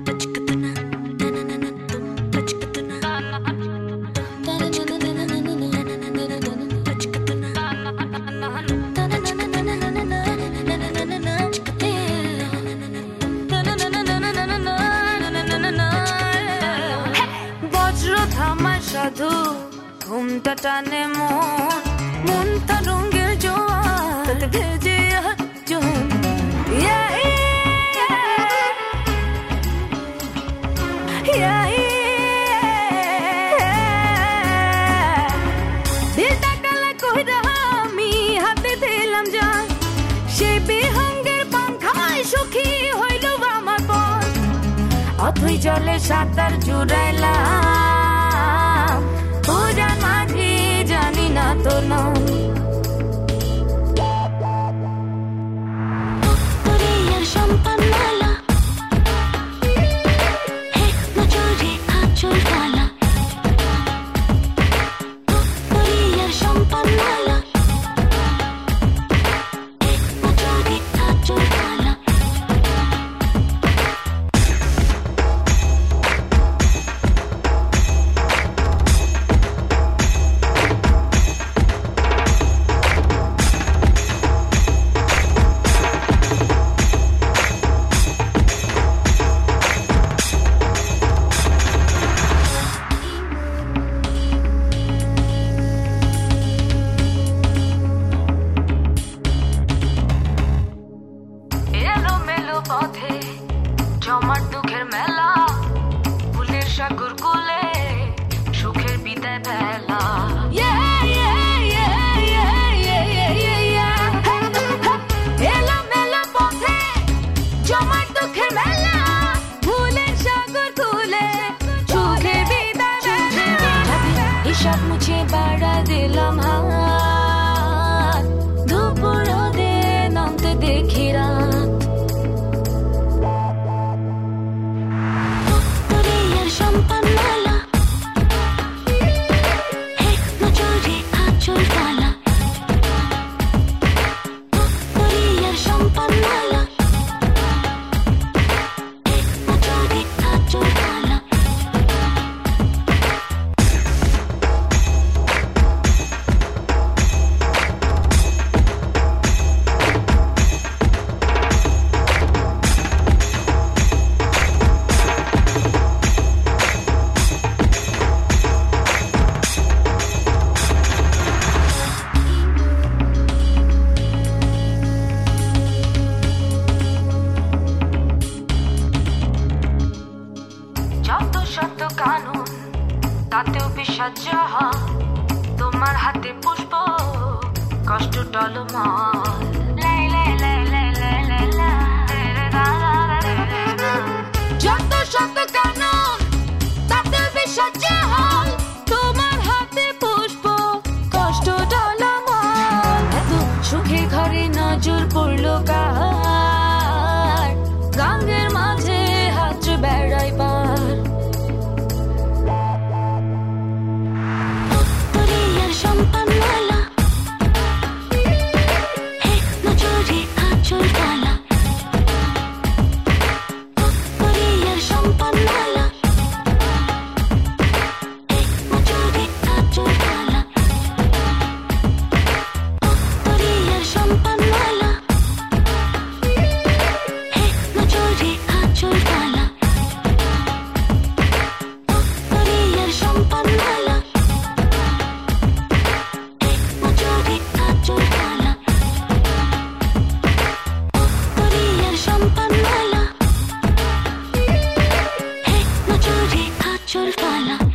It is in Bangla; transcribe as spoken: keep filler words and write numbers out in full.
সাধু ঘুমটা টানে মন মনটা রঙের জোয়ার ভেজে জন দিলটা কালা কইরা আমি হাতে দিলাম জান সে বিহঙ্গের পাংখায় সুখী হইল আমার পথ অথই জলে সাঁতার জুড়াইলাম পূজার মাঝি জানি না তোর নাম সম্পন্নলা হে নজরে আচল কালা পরিয়ার সম্পন্নলা হে নজরে আচল কালা পথে জমার দুঃখের মেলা ফুলের সাগর কোলে সুখের বিদায় বেলা এলো মেলো পথে জমার দুঃখের মেলা ফুলের সাগর কোলে সুখের বিদায় বেলা হিসাব মুছে বাড়া দিলাম হাত দুপুর দে নামতে দেখি রাত সম্পন্নলা হে নজরে আচল কালা পরিয়ার সম্পন্নলা হে নজরে আচল কালা যত শত কানুন তাতেও বিষাদ যাহা তোমার হাতে পুষ্প কষ্ট টলমল যত শত কানুন তাতেও বিষাদ যাহা তোমার হাতে পুষ্প কষ্ট টলমল এত সুখে ঘরে নজর পড়লো কার গাঙ্গের মাঝে হাত বেড়াই পার পরিয়ার সম্পন্নলা হে নজরে আচল কালা পরিয়ার সম্পন্নলা হে নজরে আচল কালা পরিয়ার সম্পন্নলা হে নজরে আচল কালা পরিয়ার সম্পন্নলা হে নজরে আচল কালা পরিয়ার সম্পন্নলা হে নজরে আচল কালা